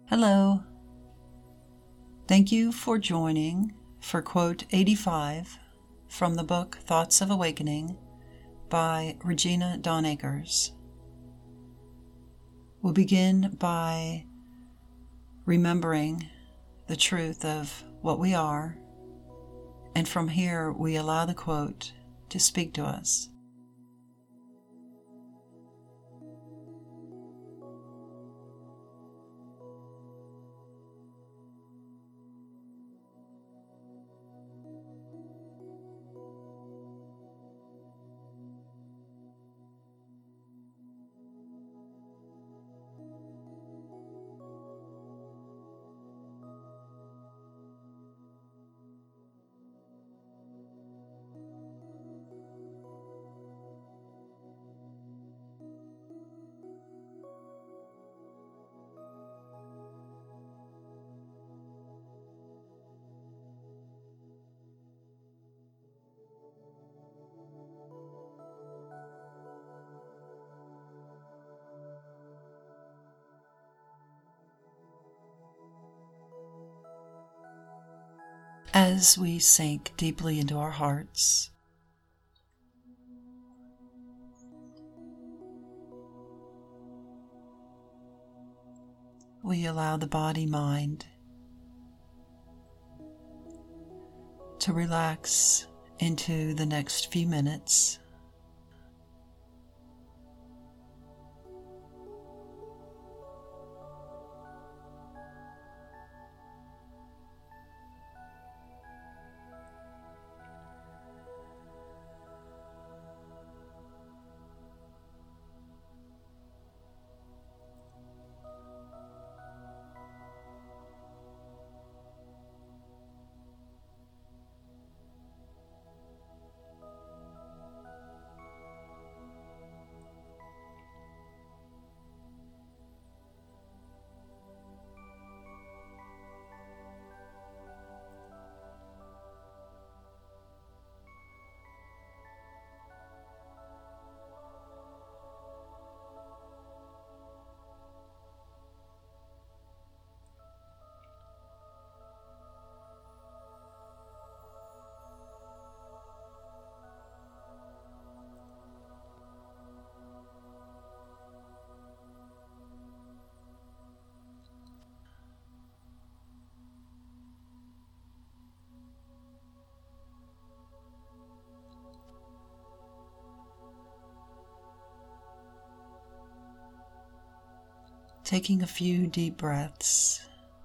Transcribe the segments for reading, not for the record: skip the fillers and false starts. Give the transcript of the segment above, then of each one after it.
Hello. Thank you for joining for quote 85 from the book Thoughts of Awakening by Regina Dawn Akers. We'll begin by remembering the truth of what we are, and from here we allow the quote to speak to us. As we sink deeply into our hearts, we allow the body-mind to relax into the next few minutes. Taking a few deep breaths,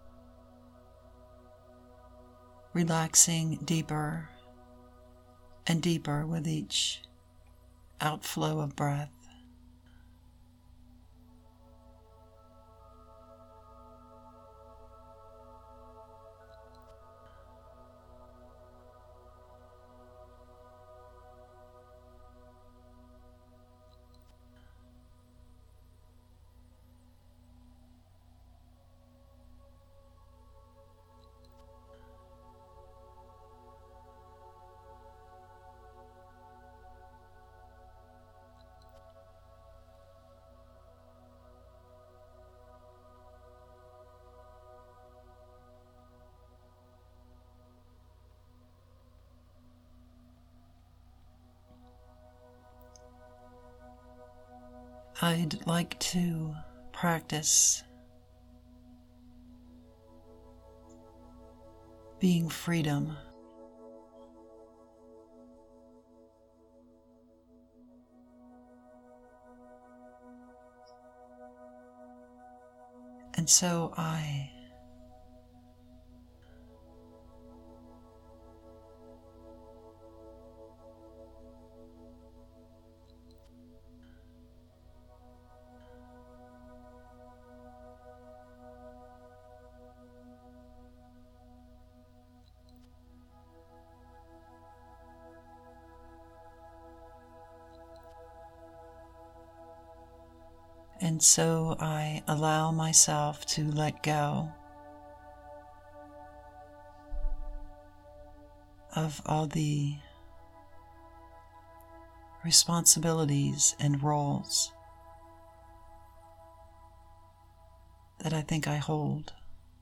relaxing deeper and deeper with each outflow of breath. I'd like to practice being freedom. And so I And so I allow myself to let go of all the responsibilities and roles that I think I hold.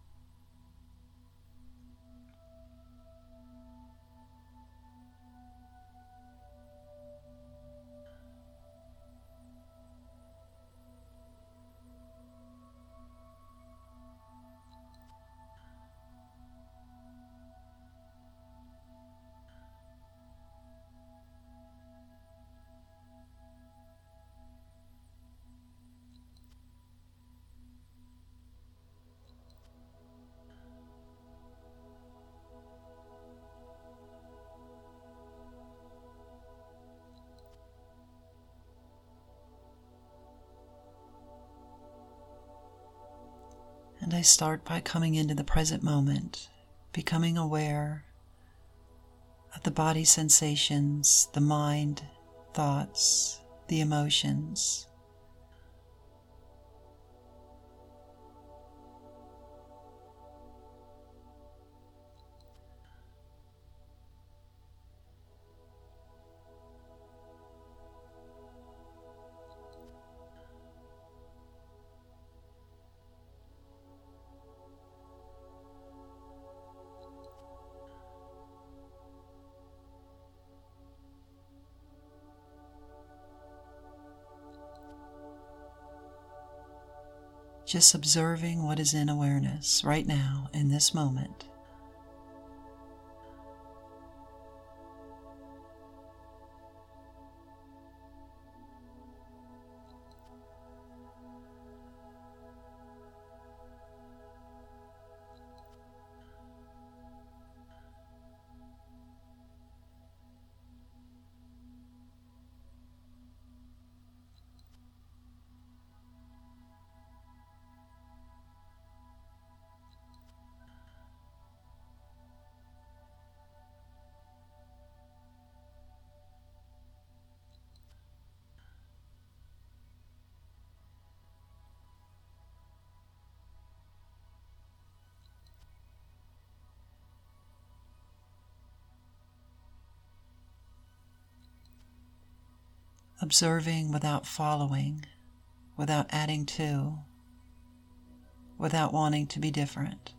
And I start by coming into the present moment, becoming aware of the body sensations, the mind, thoughts, the emotions. Just observing what is in awareness right now in this moment. Observing without following, without adding to, without wanting to be different.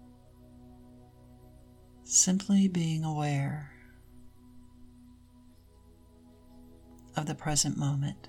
Simply being aware of the present moment.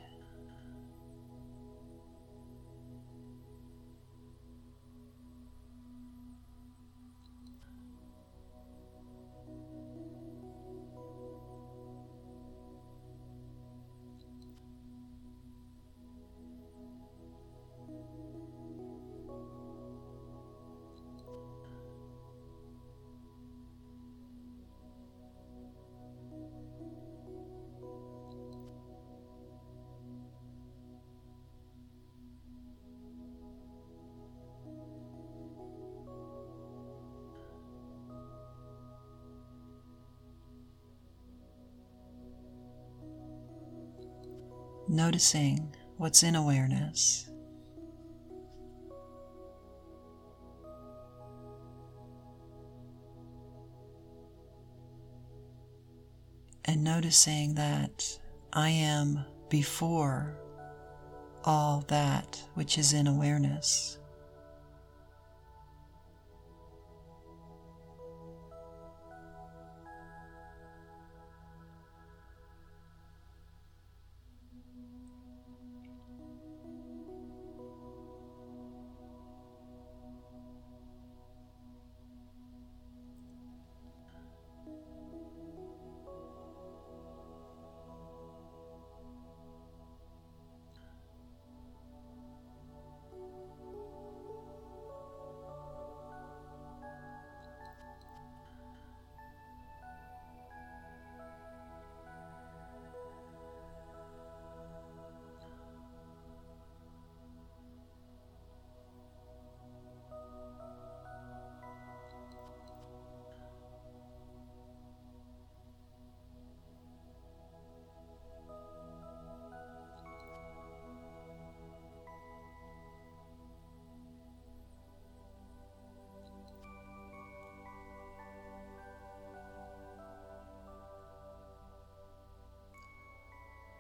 Noticing what's in awareness. And noticing that I am before all that which is in awareness.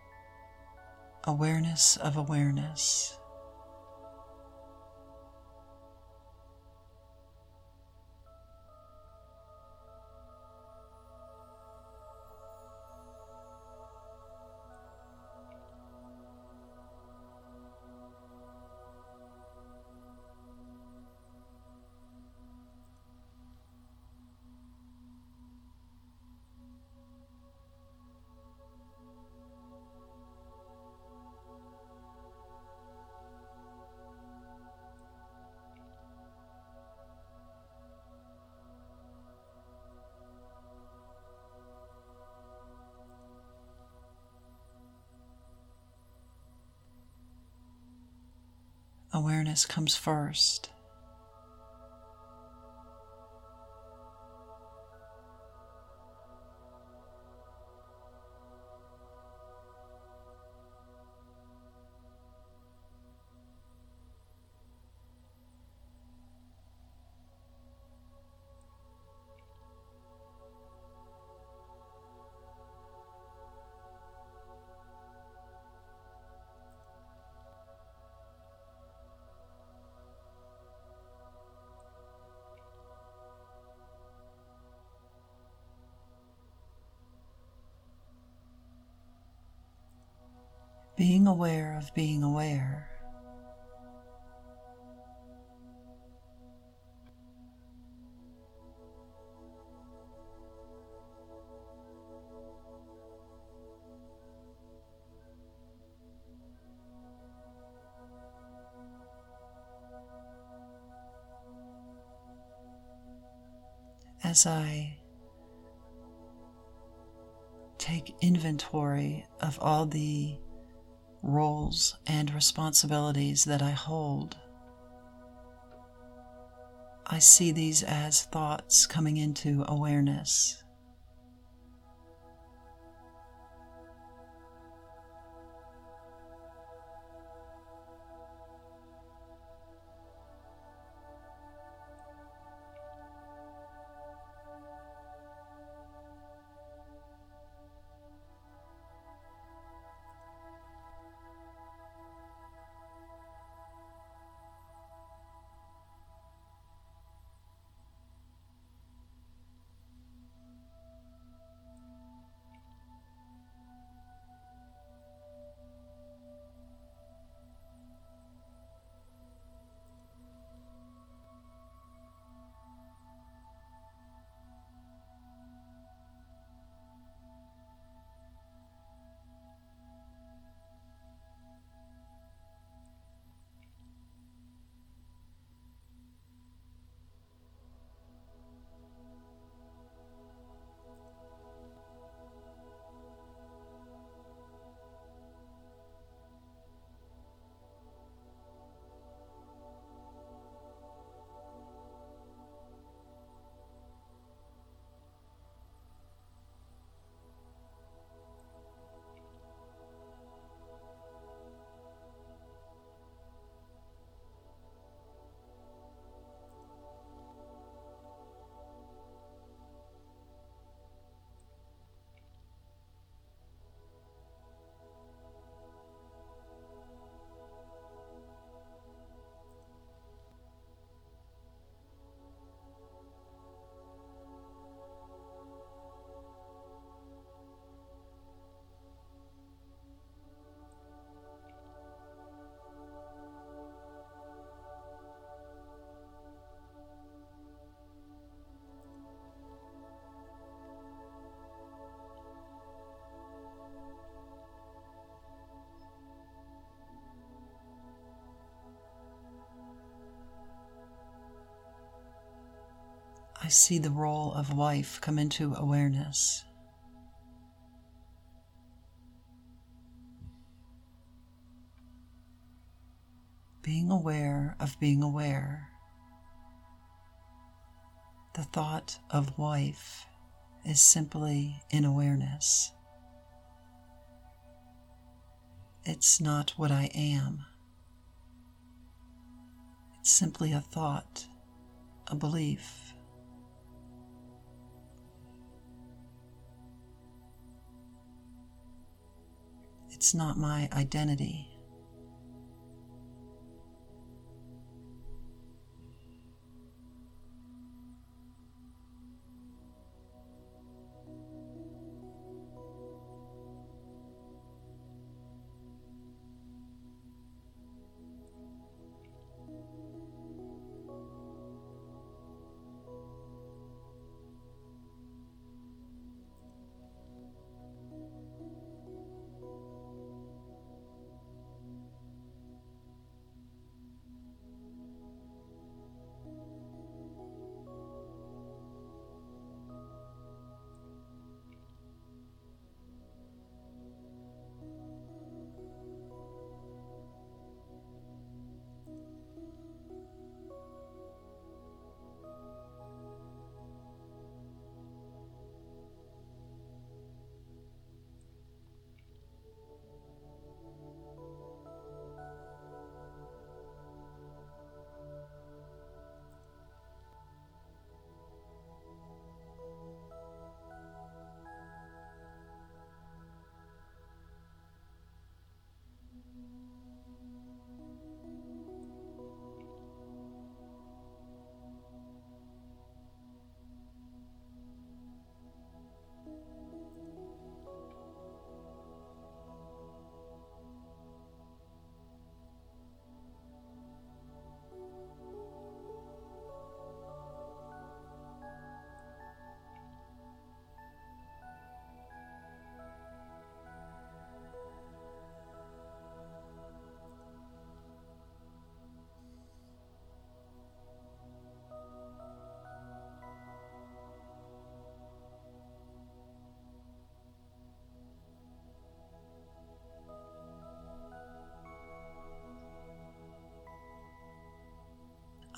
Awareness of awareness. Awareness comes first. Being aware of being aware. As I take inventory of all the roles and responsibilities that I hold, I see these as thoughts coming into awareness. I see the role of wife come into awareness. Being aware of being aware. The thought of wife is simply in awareness. It's not what I am. It's simply a thought, a belief. It's not my identity.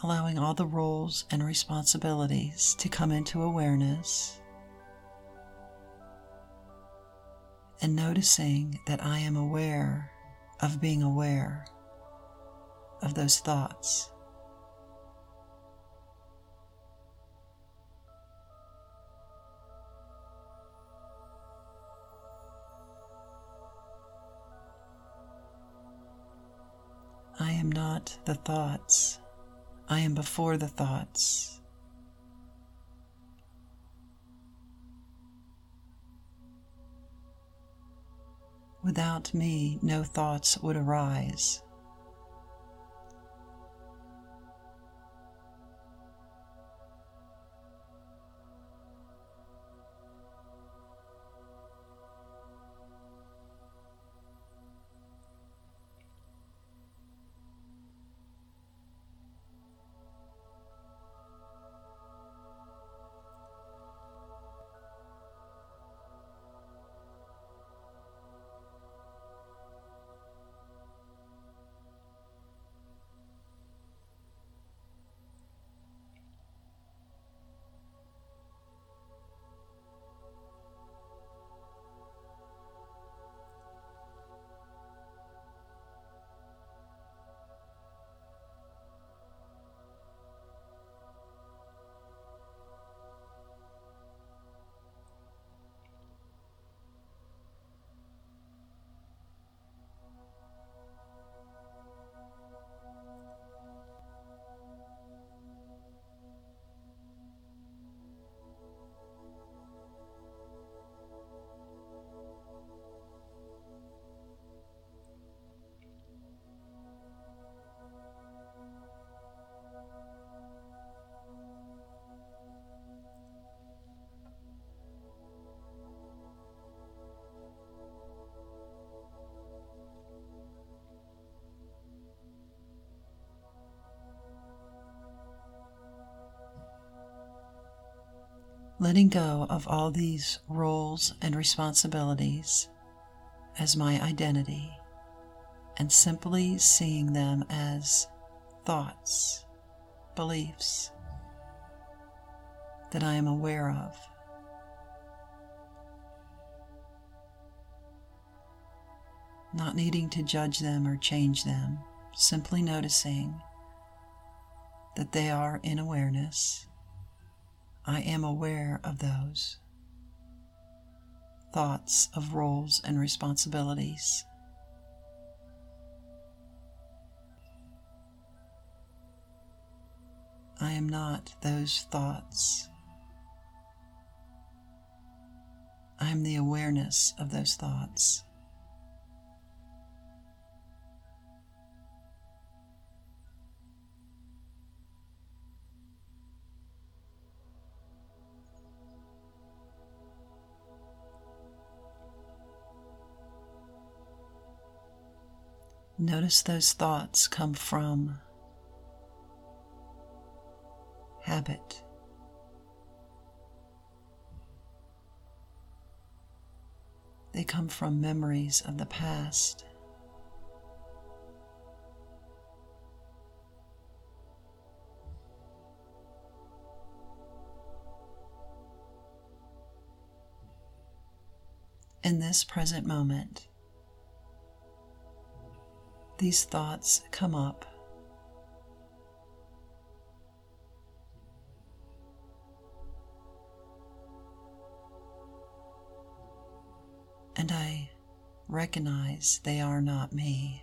allowing all the roles and responsibilities to come into awareness, and noticing that I am aware of being aware of those thoughts. I am not the thoughts. I am before the thoughts. Without me, no thoughts would arise. Letting go of all these roles and responsibilities as my identity, and simply seeing them as thoughts, beliefs that I am aware of. Not needing to judge them or change them, simply noticing that they are in awareness. I am aware of those thoughts of roles and responsibilities. I am not those thoughts. I am the awareness of those thoughts. Notice those thoughts come from habit. They come from memories of the past. In this present moment, these thoughts come up. And I recognize they are not me.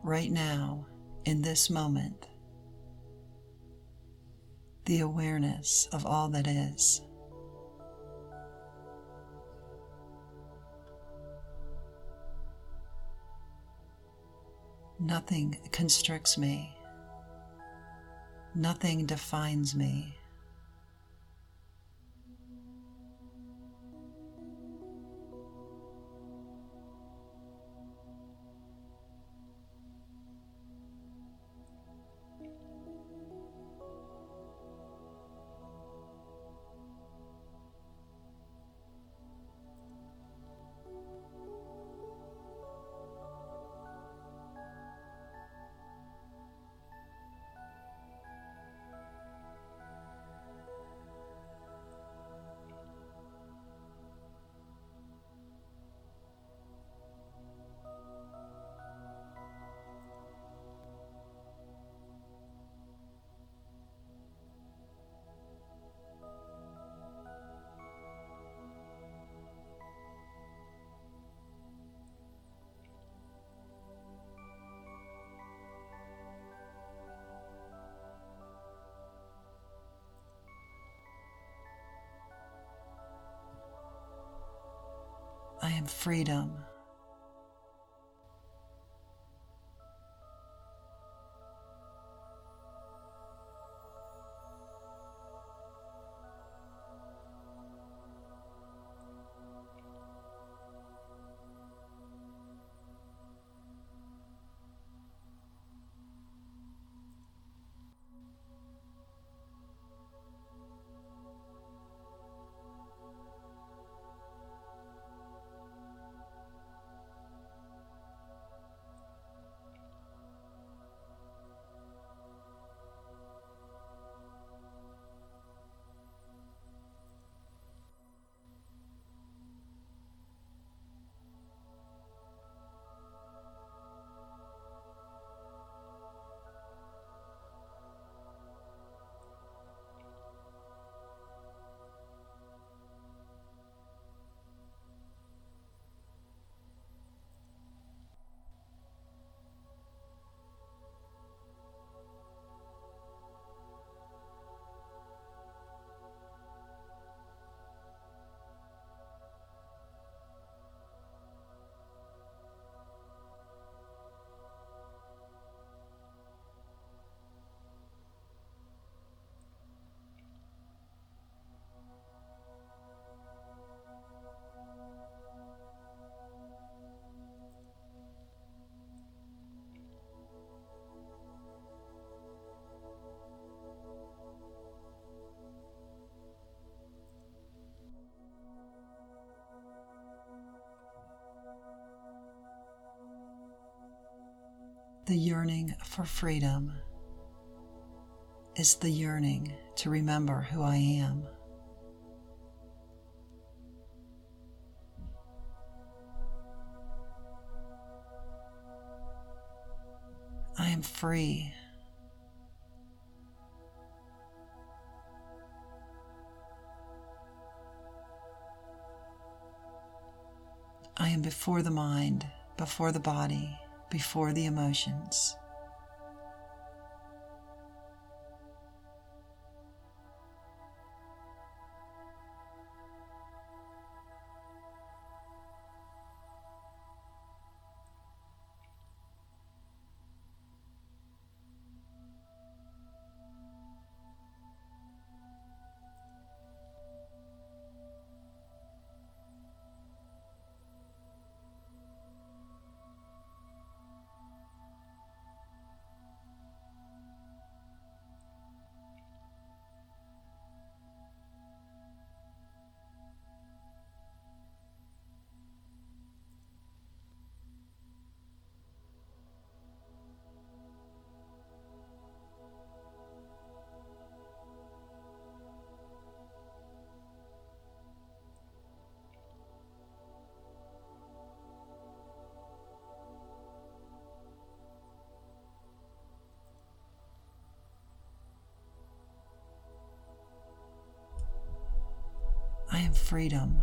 right now, in this moment, the awareness of all that is. Nothing constricts me. Nothing defines me. I am freedom. The yearning for freedom is the yearning to remember who I am. I am free. I am before the mind, before the body, before the emotions. I am freedom.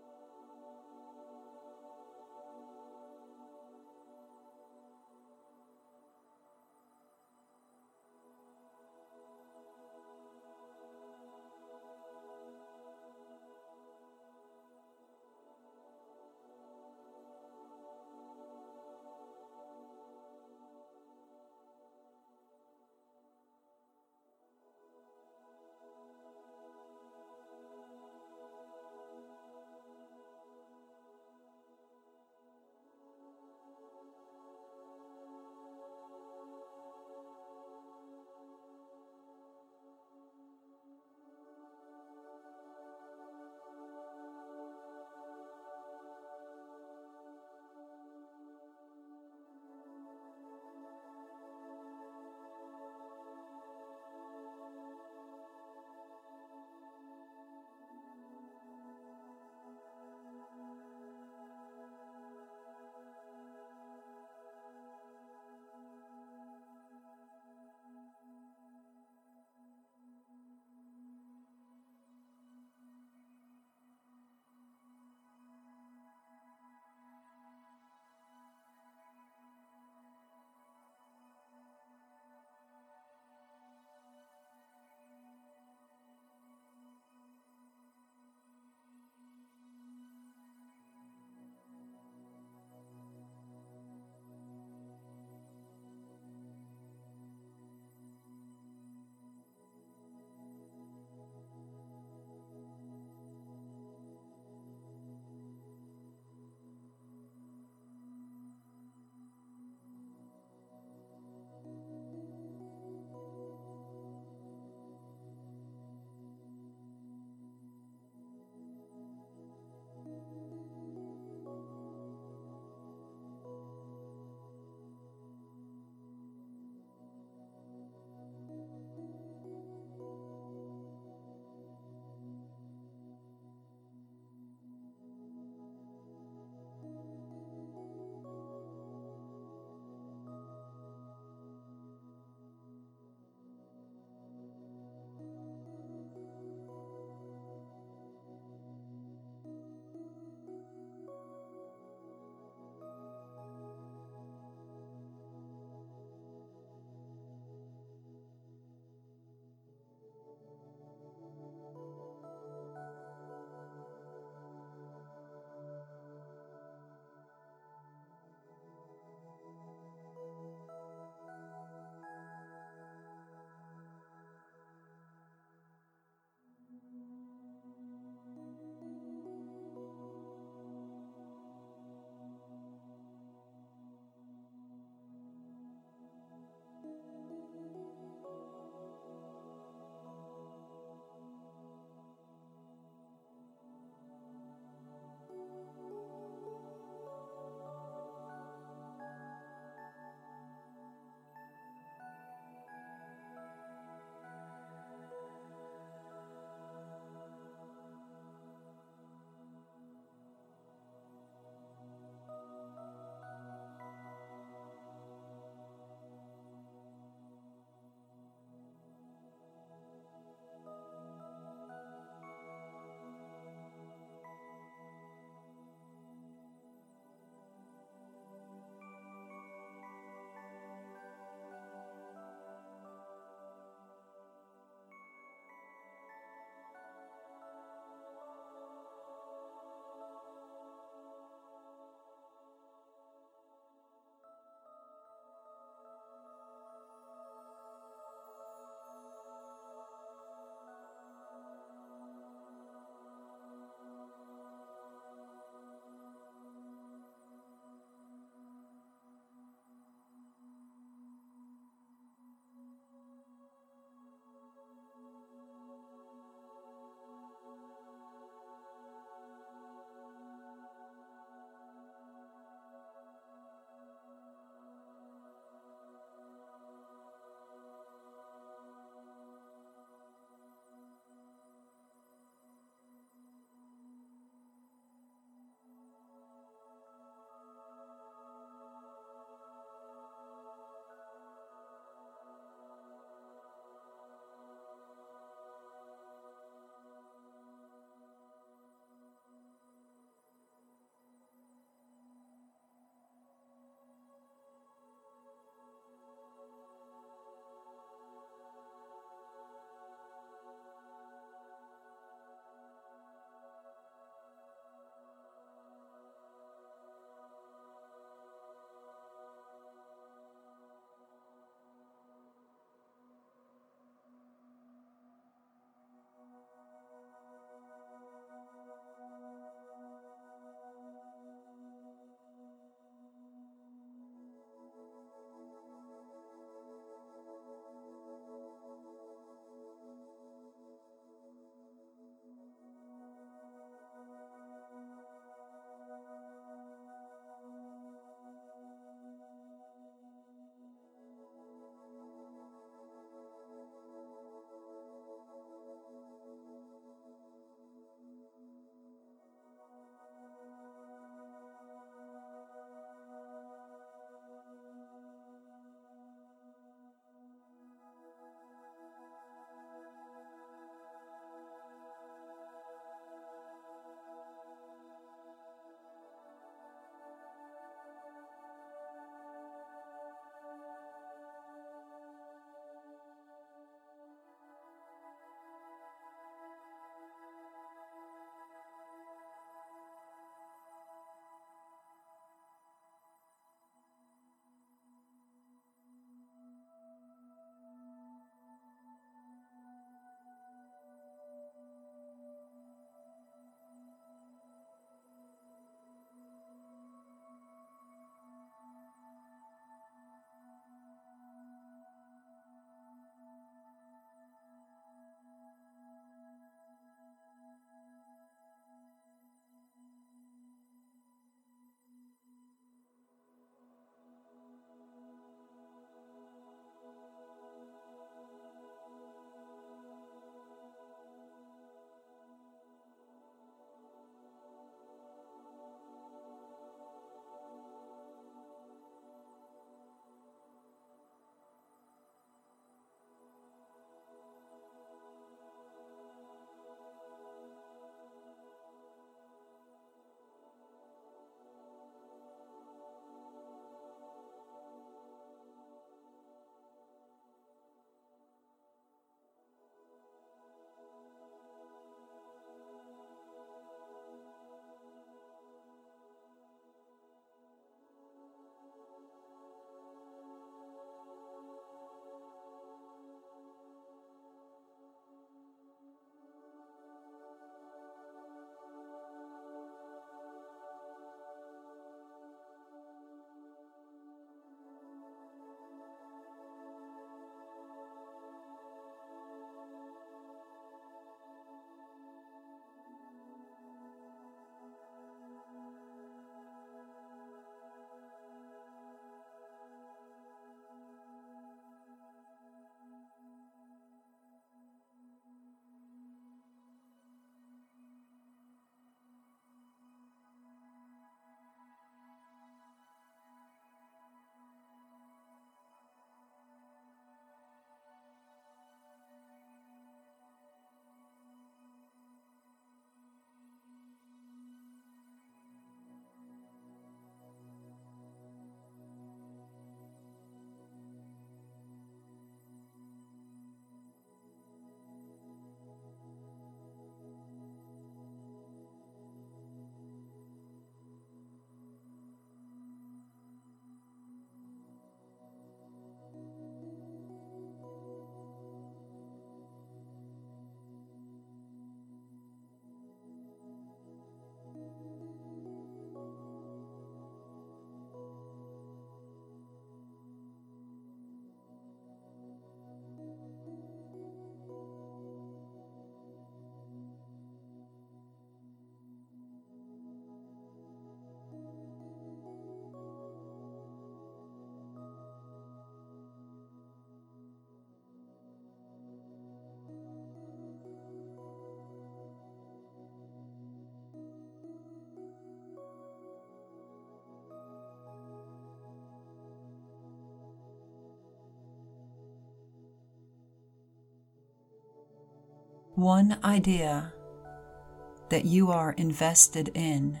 One idea that you are invested in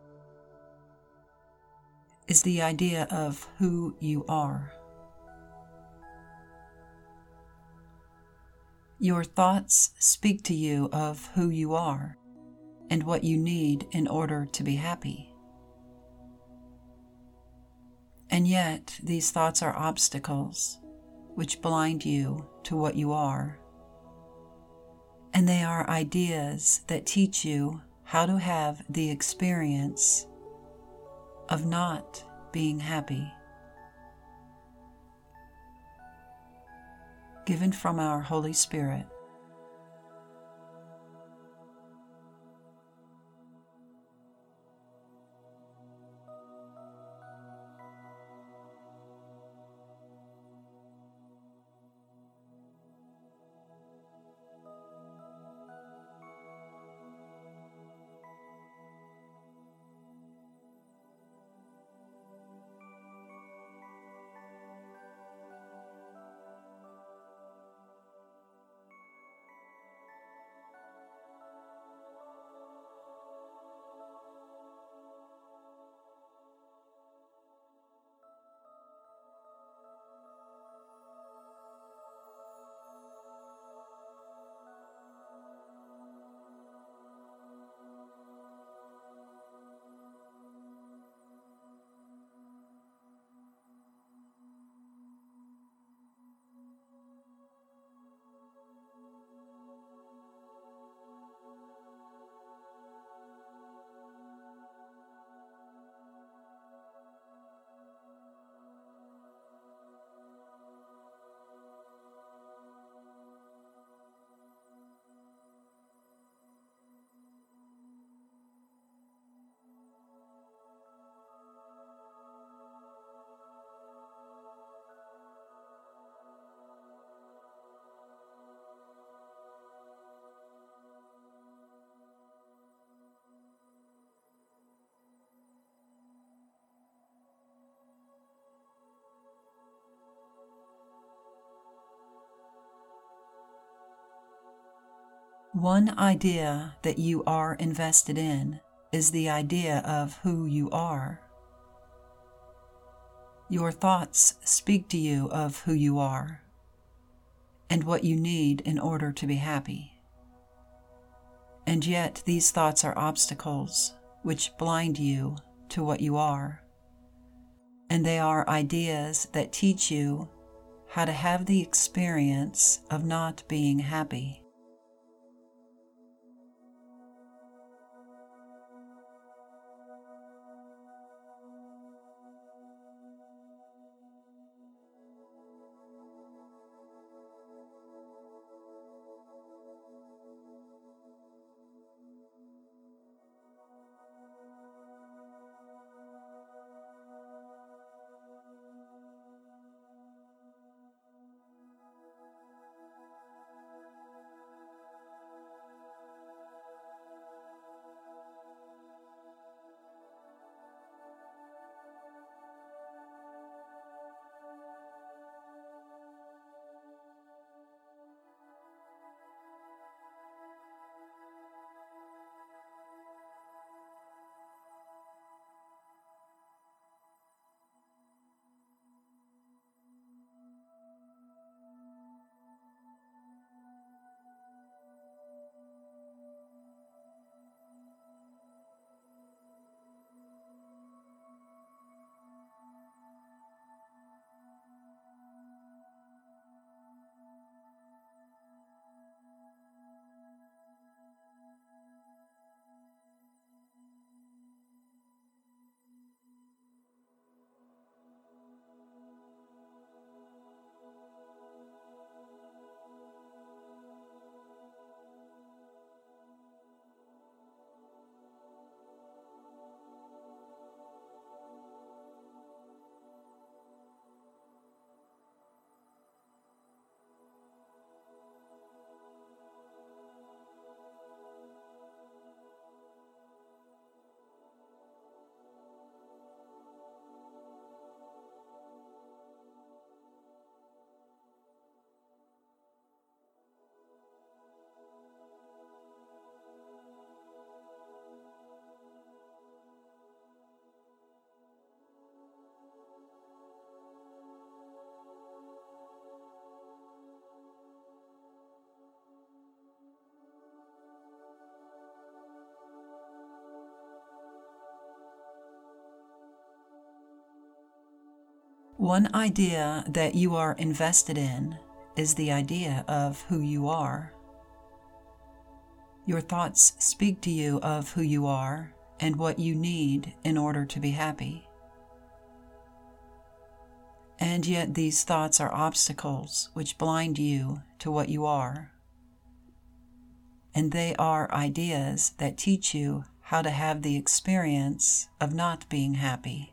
is the idea of who you are. Your thoughts speak to you of who you are and what you need in order to be happy. And yet, these thoughts are obstacles which blind you to what you are. And they are ideas that teach you how to have the experience of not being happy. Given from our Holy Spirit. One idea that you are invested in is the idea of who you are. Your thoughts speak to you of who you are and what you need in order to be happy. And yet these thoughts are obstacles which blind you to what you are. And they are ideas that teach you how to have the experience of not being happy. One idea that you are invested in is the idea of who you are. Your thoughts speak to you of who you are and what you need in order to be happy. And yet these thoughts are obstacles which blind you to what you are. And they are ideas that teach you how to have the experience of not being happy.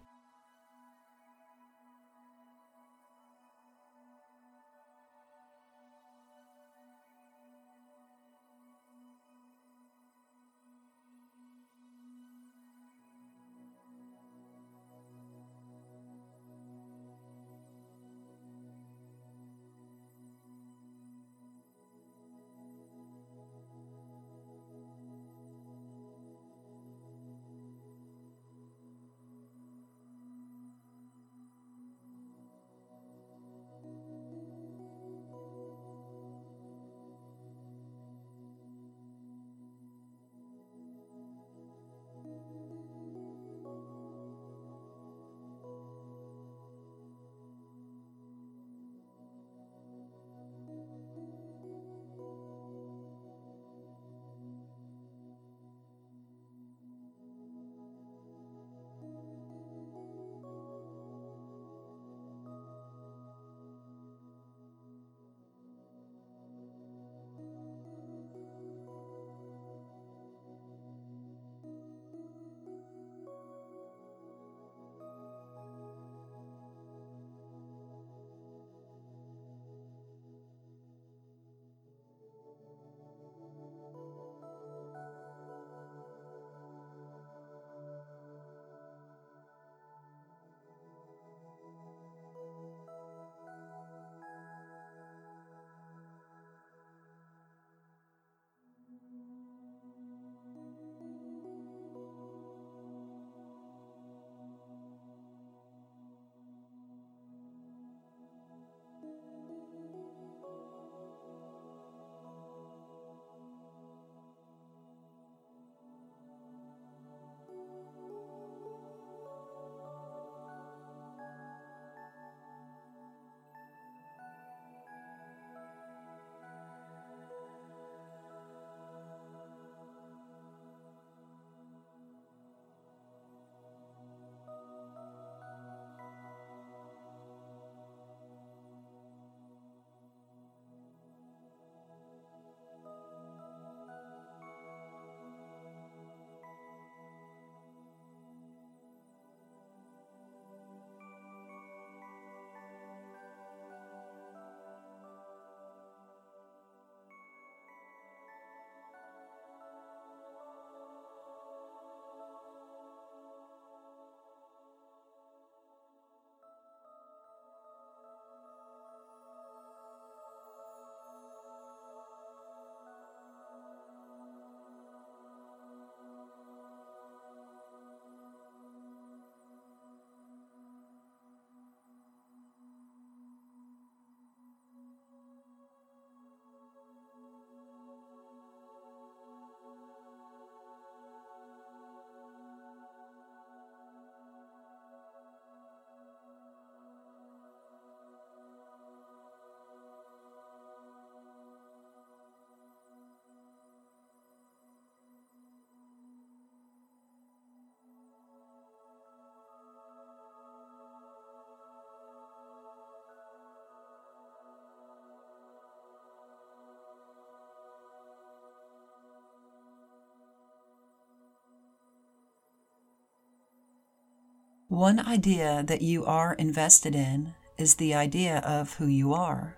One idea that you are invested in is the idea of who you are.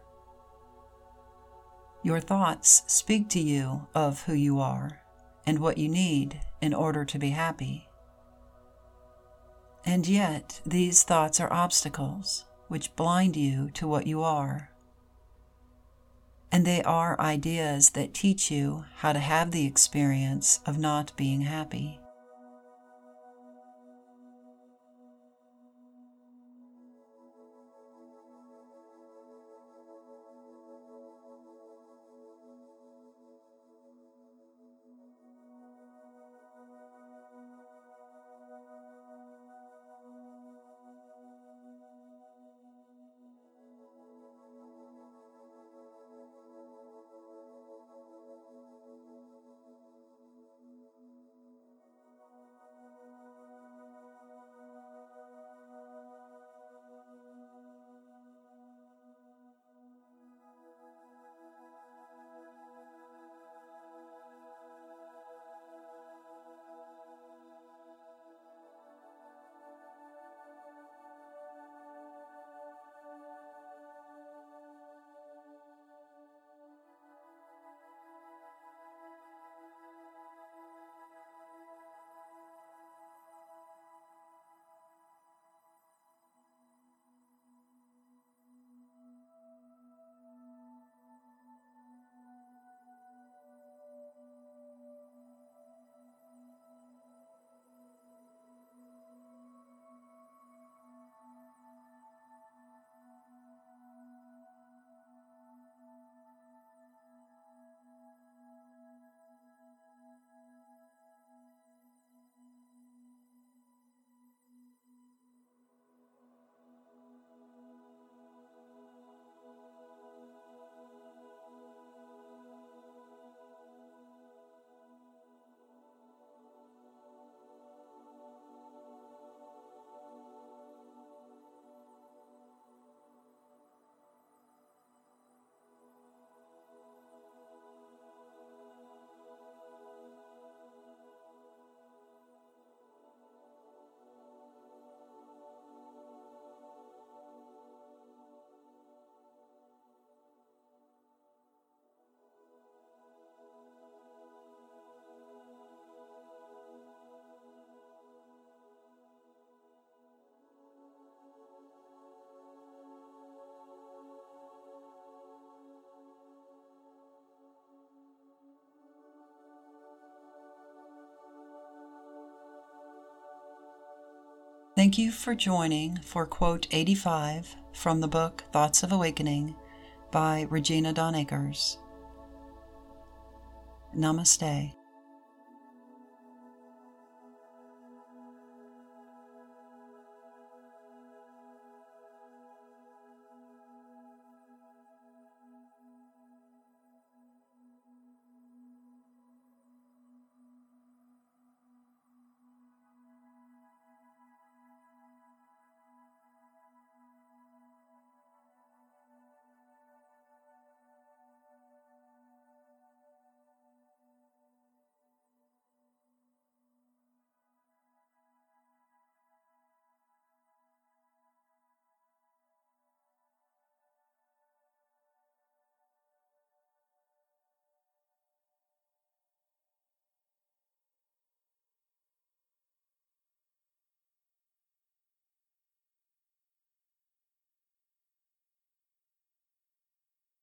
Your thoughts speak to you of who you are and what you need in order to be happy. And yet, these thoughts are obstacles which blind you to what you are. And they are ideas that teach you how to have the experience of not being happy. Thank you for joining for quote 85 from the book Thoughts of Awakening by Regina Dawn Akers. Namaste.